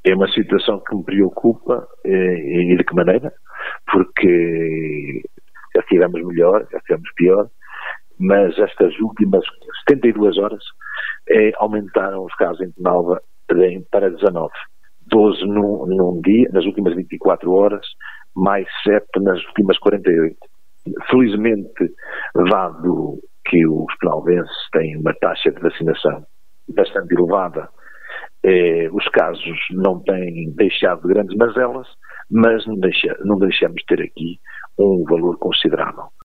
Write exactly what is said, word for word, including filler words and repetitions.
É uma situação que me preocupa, e de que maneira? Porque já estivemos melhor, já estivemos pior, mas estas últimas setenta e duas horas eh, aumentaram os casos em Penalva para dezanove. doze num, num dia, nas últimas vinte e quatro horas, mais sete nas últimas quarenta e oito. Felizmente, dado que os penalvenses têm uma taxa de vacinação bastante elevada, eh, os casos não têm deixado grandes mazelas, mas não, deixa, não deixamos de ter aqui um valor considerável.